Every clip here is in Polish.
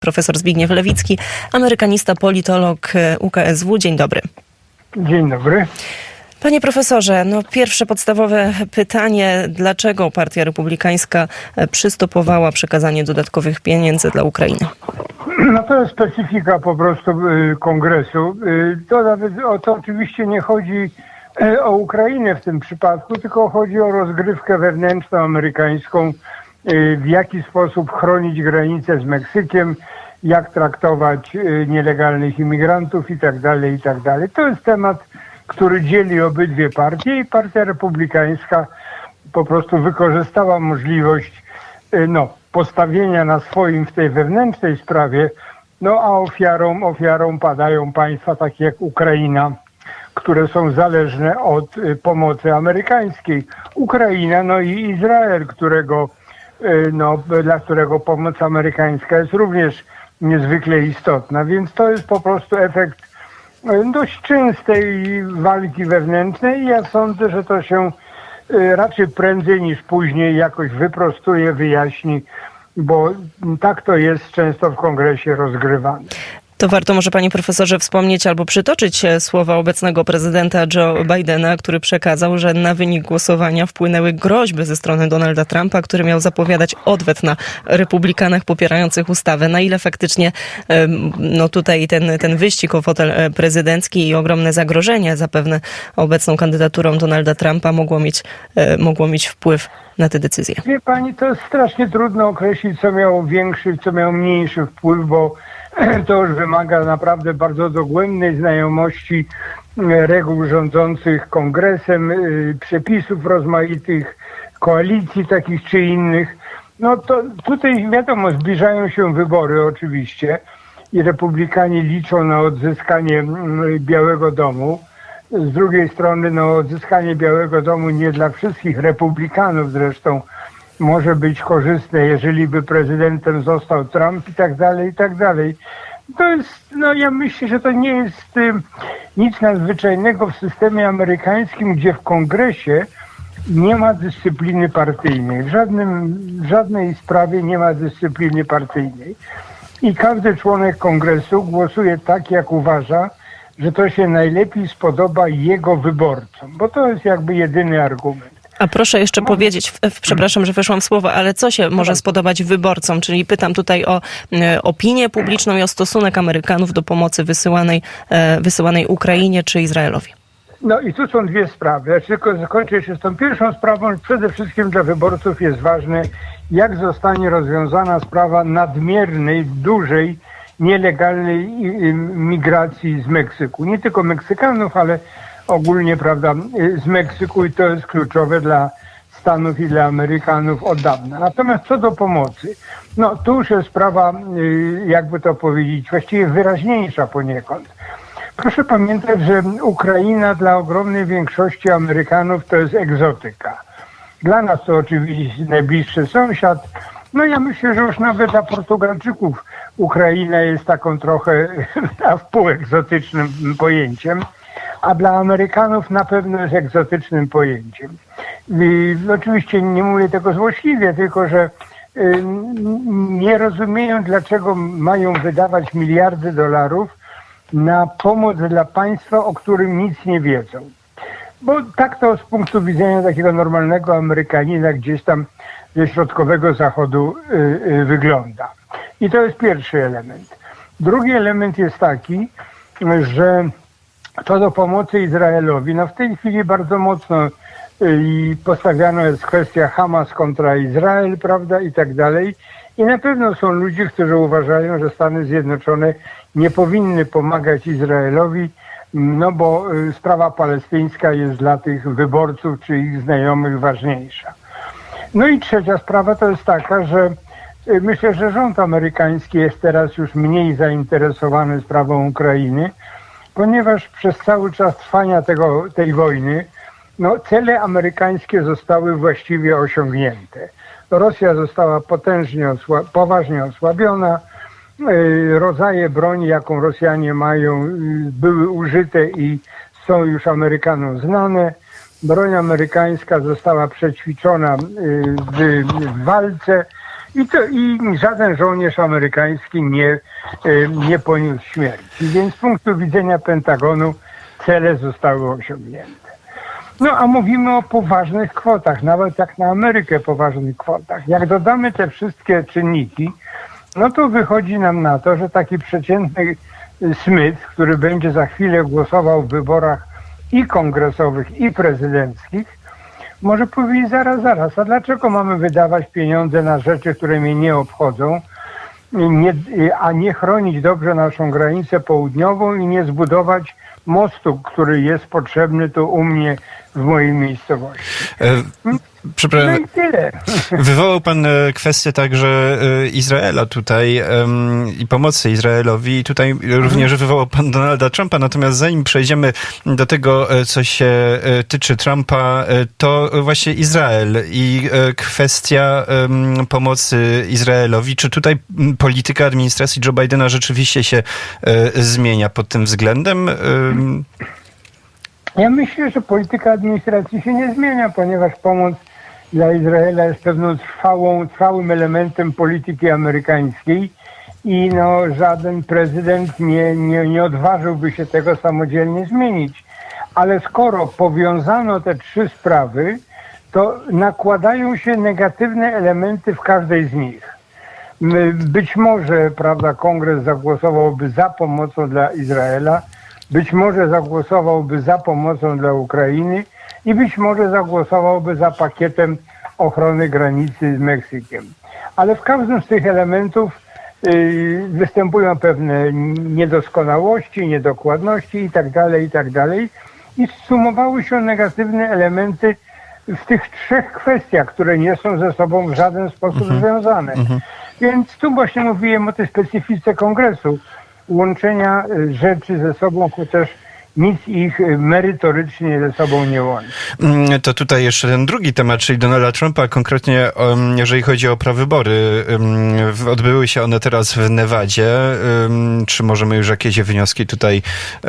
Profesor Zbigniew Lewicki, amerykanista, politolog UKSW. Dzień dobry. Dzień dobry. Panie profesorze, pierwsze podstawowe pytanie. Dlaczego Partia Republikańska przystopowała przekazanie dodatkowych pieniędzy dla Ukrainy? To jest specyfika po prostu Kongresu. To oczywiście nie chodzi o Ukrainę w tym przypadku, tylko chodzi o rozgrywkę wewnętrzną amerykańską, w jaki sposób chronić granicę z Meksykiem, jak traktować nielegalnych imigrantów itd. To jest temat, który dzieli obydwie partie i Partia Republikańska po prostu wykorzystała możliwość postawienia na swoim w tej wewnętrznej sprawie, a ofiarą padają państwa takie jak Ukraina, które są zależne od pomocy amerykańskiej. Ukraina, i Izrael, dla którego pomoc amerykańska jest również niezwykle istotna, więc to jest po prostu efekt dość częstej walki wewnętrznej i ja sądzę, że to się raczej prędzej niż później jakoś wyprostuje, wyjaśni, bo tak to jest często w Kongresie rozgrywane. To warto może, panie profesorze, wspomnieć albo przytoczyć słowa obecnego prezydenta Joe Bidena, który przekazał, że na wynik głosowania wpłynęły groźby ze strony Donalda Trumpa, który miał zapowiadać odwet na republikanach popierających ustawę. Na ile faktycznie tutaj ten wyścig o fotel prezydencki i ogromne zagrożenie zapewne obecną kandydaturą Donalda Trumpa mogło mieć wpływ na tę decyzję? Wie pani, to jest strasznie trudno określić, co miało większy, co miało mniejszy wpływ, bo to już wymaga naprawdę bardzo dogłębnej znajomości reguł rządzących Kongresem, przepisów rozmaitych, koalicji takich czy innych. To tutaj wiadomo, zbliżają się wybory oczywiście i republikanie liczą na odzyskanie Białego Domu. Z drugiej strony odzyskanie Białego Domu nie dla wszystkich republikanów zresztą może być korzystne, jeżeli by prezydentem został Trump i tak dalej. To jest, ja myślę, że to nie jest nic nadzwyczajnego w systemie amerykańskim, gdzie w Kongresie nie ma dyscypliny partyjnej. W żadnej sprawie nie ma dyscypliny partyjnej. I każdy członek Kongresu głosuje tak, jak uważa, że to się najlepiej spodoba jego wyborcom, bo to jest jakby jedyny argument. A proszę jeszcze powiedzieć, przepraszam, że weszłam w słowo, ale co się może spodobać wyborcom? Czyli pytam tutaj o opinię publiczną i o stosunek Amerykanów do pomocy wysyłanej Ukrainie czy Izraelowi. I tu są dwie sprawy. Ja tylko zakończę jeszcze z tą pierwszą sprawą. Przede wszystkim dla wyborców jest ważne, jak zostanie rozwiązana sprawa nadmiernej, dużej, nielegalnej migracji z Meksyku. Nie tylko Meksykanów, ale ogólnie, z Meksyku i to jest kluczowe dla Stanów i dla Amerykanów od dawna. Natomiast co do pomocy, tu już jest sprawa, jakby to powiedzieć, właściwie wyraźniejsza poniekąd. Proszę pamiętać, że Ukraina dla ogromnej większości Amerykanów to jest egzotyka. Dla nas to oczywiście najbliższy sąsiad. Ja myślę, że już nawet dla Portugalczyków Ukraina jest taką trochę wpółegzotycznym pojęciem, a dla Amerykanów na pewno jest egzotycznym pojęciem. Oczywiście nie mówię tego złośliwie, tylko że nie rozumieją, dlaczego mają wydawać miliardy dolarów na pomoc dla państwa, o którym nic nie wiedzą. Bo tak to z punktu widzenia takiego normalnego Amerykanina gdzieś tam ze środkowego zachodu wygląda. I to jest pierwszy element. Drugi element jest taki, że co do pomocy Izraelowi, w tej chwili bardzo mocno postawiana jest kwestia Hamas kontra Izrael, i tak dalej. I na pewno są ludzie, którzy uważają, że Stany Zjednoczone nie powinny pomagać Izraelowi, bo sprawa palestyńska jest dla tych wyborców czy ich znajomych ważniejsza. I trzecia sprawa to jest taka, że myślę, że rząd amerykański jest teraz już mniej zainteresowany sprawą Ukrainy, ponieważ przez cały czas trwania tej wojny cele amerykańskie zostały właściwie osiągnięte. Rosja została poważnie osłabiona, rodzaje broni, jaką Rosjanie mają, były użyte i są już Amerykanom znane. Broń amerykańska została przećwiczona w walce I żaden żołnierz amerykański nie poniósł śmierci. Więc z punktu widzenia Pentagonu cele zostały osiągnięte. No a mówimy o poważnych kwotach, nawet jak na Amerykę poważnych kwotach. Jak dodamy te wszystkie czynniki, no to wychodzi nam na to, że taki przeciętny Smith, który będzie za chwilę głosował w wyborach i kongresowych, i prezydenckich, może powiedzieć zaraz, a dlaczego mamy wydawać pieniądze na rzeczy, które mnie nie obchodzą, a nie chronić dobrze naszą granicę południową i nie zbudować mostu, który jest potrzebny tu u mnie w mojej miejscowości. Przepraszam, No i tyle. wywołał pan kwestię także Izraela tutaj i pomocy Izraelowi. I tutaj również wywołał pan Donalda Trumpa. Natomiast zanim przejdziemy do tego, co się tyczy Trumpa, to właśnie Izrael i kwestia pomocy Izraelowi. Czy tutaj polityka administracji Joe Bidena rzeczywiście się zmienia pod tym względem? Ja myślę, że polityka administracji się nie zmienia, ponieważ pomoc dla Izraela jest pewną trwałym elementem polityki amerykańskiej i żaden prezydent nie odważyłby się tego samodzielnie zmienić. Ale skoro powiązano te trzy sprawy, to nakładają się negatywne elementy w każdej z nich. Być może, Kongres zagłosowałby za pomocą dla Izraela, być może zagłosowałby za pomocą dla Ukrainy i być może zagłosowałby za pakietem ochrony granicy z Meksykiem. Ale w każdym z tych elementów występują pewne niedoskonałości, niedokładności itd. I zsumowały się negatywne elementy w tych trzech kwestiach, które nie są ze sobą w żaden sposób związane. Więc tu właśnie mówiłem o tej specyfice Kongresu, łączenia rzeczy ze sobą, chociaż nic ich merytorycznie ze sobą nie łączy. To tutaj jeszcze ten drugi temat, czyli Donalda Trumpa, konkretnie jeżeli chodzi o prawybory. Odbyły się one teraz w Nevadzie. Czy możemy już jakieś wnioski tutaj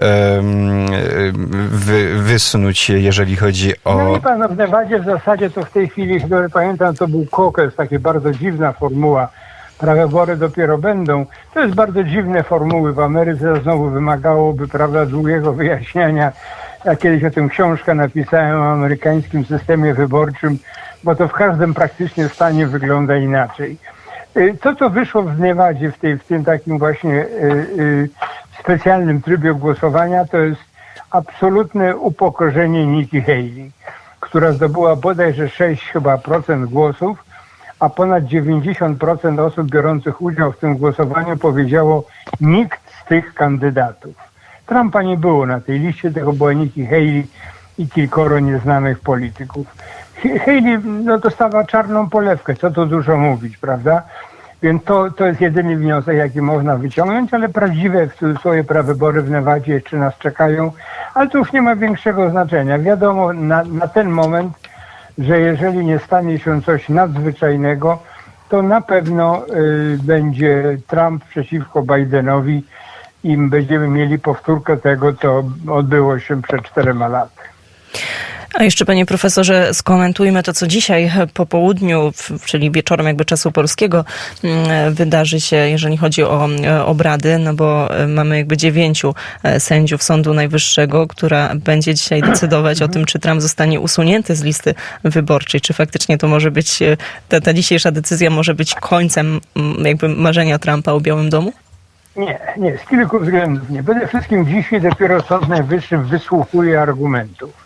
wysunąć, jeżeli chodzi o... No i pan, w Nevadzie w zasadzie to w tej chwili, chyba pamiętam, to był caucus, taka bardzo dziwna formuła. Prawybory dopiero będą. To jest bardzo dziwne formuły w Ameryce, znowu wymagałoby, długiego wyjaśniania. Ja kiedyś o tym książkę napisałem o amerykańskim systemie wyborczym, bo to w każdym praktycznie stanie wygląda inaczej. To wyszło w Nevadzie, w tym takim właśnie specjalnym trybie głosowania, to jest absolutne upokorzenie Nikki Haley, która zdobyła bodajże 6% głosów, a ponad 90% osób biorących udział w tym głosowaniu powiedziało nikt z tych kandydatów. Trumpa nie było na tej liście, tego była Nikki Haley i kilkoro nieznanych polityków. Haley dostała czarną polewkę, co tu dużo mówić, prawda? Więc to jest jedyny wniosek, jaki można wyciągnąć, ale prawdziwe w cudzysłowie prawybory w Nevadzie jeszcze nas czekają, ale to już nie ma większego znaczenia. Wiadomo na ten moment, że jeżeli nie stanie się coś nadzwyczajnego, to na pewno będzie Trump przeciwko Bidenowi i będziemy mieli powtórkę tego, co odbyło się przed 4 laty. A jeszcze, panie profesorze, skomentujmy to, co dzisiaj po południu, czyli wieczorem jakby czasu polskiego, wydarzy się, jeżeli chodzi o obrady, no bo mamy jakby 9 sędziów Sądu Najwyższego, która będzie dzisiaj decydować o tym, czy Trump zostanie usunięty z listy wyborczej, czy faktycznie to może być, ta dzisiejsza decyzja może być końcem jakby marzenia Trumpa o Białym Domu? Nie, z kilku względów nie. Przede wszystkim dzisiaj dopiero Sąd Najwyższy wysłuchuje argumentów.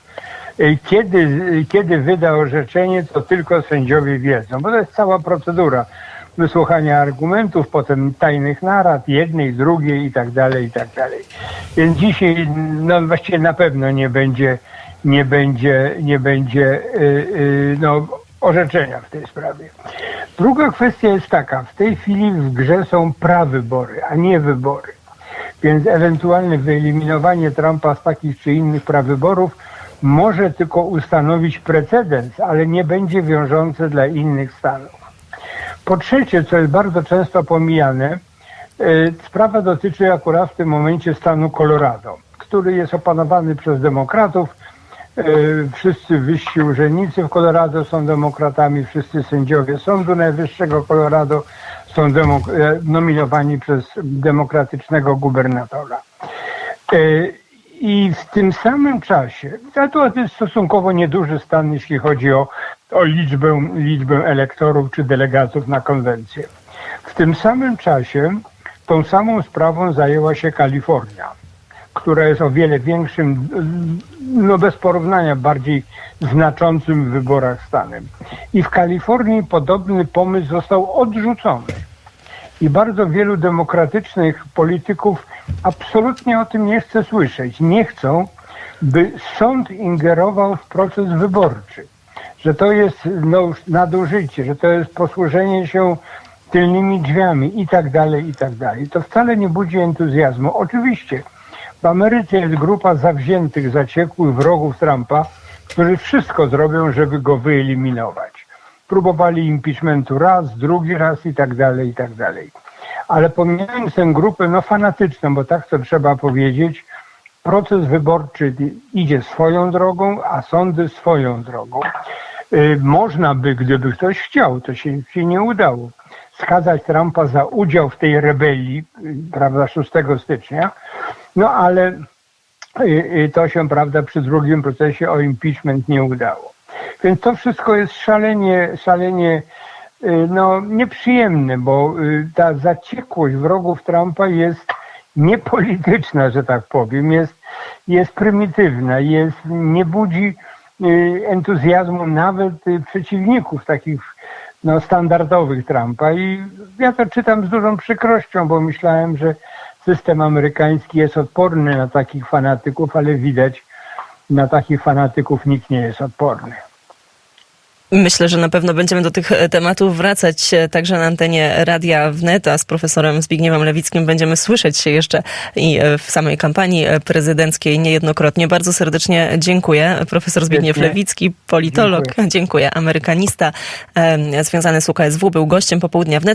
Kiedy wyda orzeczenie, to tylko sędziowie wiedzą, bo to jest cała procedura wysłuchania argumentów, potem tajnych narad, jednej, drugiej i tak dalej. Więc dzisiaj właściwie na pewno nie będzie orzeczenia w tej sprawie. Druga kwestia jest taka, w tej chwili w grze są prawybory, a nie wybory. Więc ewentualne wyeliminowanie Trumpa z takich czy innych prawyborów może tylko ustanowić precedens, ale nie będzie wiążące dla innych stanów. Po trzecie, co jest bardzo często pomijane, sprawa dotyczy akurat w tym momencie stanu Colorado, który jest opanowany przez demokratów. Wszyscy wyżsi urzędnicy w Colorado są demokratami, wszyscy sędziowie Sądu Najwyższego Colorado są nominowani przez demokratycznego gubernatora. I w tym samym czasie, to jest stosunkowo nieduży stan, jeśli chodzi o liczbę elektorów czy delegatów na konwencję. W tym samym czasie tą samą sprawą zajęła się Kalifornia, która jest o wiele większym, bez porównania bardziej znaczącym w wyborach stanem. I w Kalifornii podobny pomysł został odrzucony. I bardzo wielu demokratycznych polityków absolutnie o tym nie chce słyszeć. Nie chcą, by sąd ingerował w proces wyborczy. Że to jest nadużycie, że to jest posłużenie się tylnymi drzwiami i tak dalej, i tak dalej. To wcale nie budzi entuzjazmu. Oczywiście w Ameryce jest grupa zawziętych, zaciekłych wrogów Trumpa, którzy wszystko zrobią, żeby go wyeliminować. Próbowali impeachmentu raz, drugi raz i tak dalej, i tak dalej. Ale pomijając tę grupę fanatyczną, bo tak to trzeba powiedzieć, proces wyborczy idzie swoją drogą, a sądy swoją drogą. Można by, gdyby ktoś chciał, to się nie udało, skazać Trumpa za udział w tej rebelii, prawda, 6 stycznia, ale to się, prawda, przy drugim procesie o impeachment nie udało. Więc to wszystko jest szalenie nieprzyjemne, bo ta zaciekłość wrogów Trumpa jest niepolityczna, że tak powiem, jest prymitywna, nie budzi entuzjazmu nawet przeciwników takich standardowych Trumpa. I ja to czytam z dużą przykrością, bo myślałem, że system amerykański jest odporny na takich fanatyków, ale widać, na takich fanatyków nikt nie jest odporny. Myślę, że na pewno będziemy do tych tematów wracać także na antenie Radia Wnet, a z profesorem Zbigniewem Lewickim będziemy słyszeć się jeszcze i w samej kampanii prezydenckiej niejednokrotnie. Bardzo serdecznie dziękuję. Profesor Zbigniew Lewicki, politolog, dziękuję. Amerykanista związany z UKSW, był gościem Popołudnia Wnet.